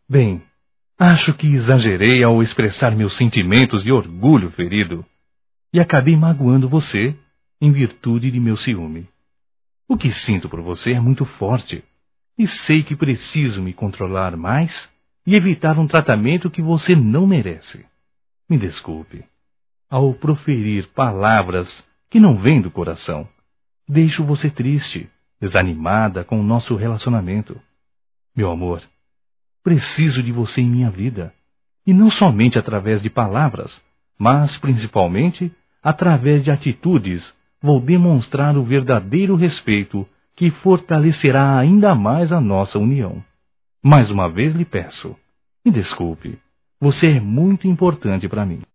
Bem, acho que exagerei ao expressar meus sentimentos de orgulho ferido e acabei magoando você em virtude de meu ciúme. O que sinto por você é muito forte e sei que preciso me controlar mais e evitar um tratamento que você não merece. Me desculpe. Ao proferir palavras que não vêm do coração, deixo você triste, desanimada com o nosso relacionamento. Meu amor, preciso de você em minha vida, e não somente através de palavras, mas principalmente através de atitudes. Vou demonstrar o verdadeiro respeito que fortalecerá ainda mais a nossa união. Mais uma vez lhe peço, me desculpe, você é muito importante para mim.